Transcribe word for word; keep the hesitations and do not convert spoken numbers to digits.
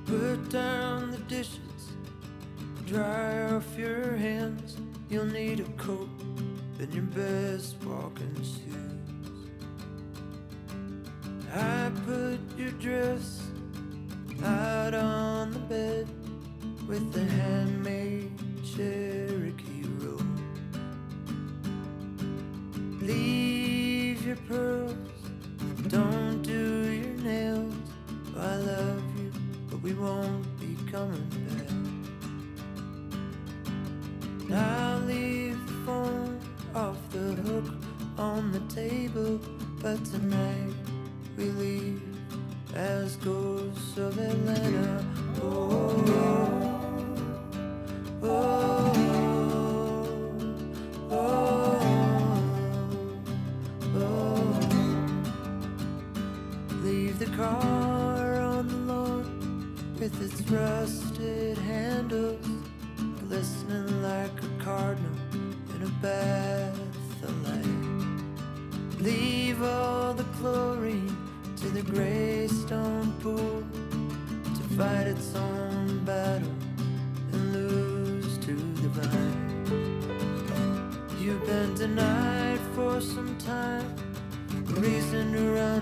Put down the dishes, dry off your hands. You'll need a coat and your best walking shoes. I put your dress out on the bed with the handmade Cherokee robe. Leave your pearls, don't do your nails. I love you, but we won't be coming back. I'll leave the phone off the hook on the table, but tonight we leave as ghosts of Atlanta. Oh, oh, oh, oh, oh. Leave the car on the lawn with its rusted handles, glistening like a cardinal in a bath of light. Leave all the chlorine to the gray stone pool to fight its own battle and lose to the vine. You've been denied for some time, reason to run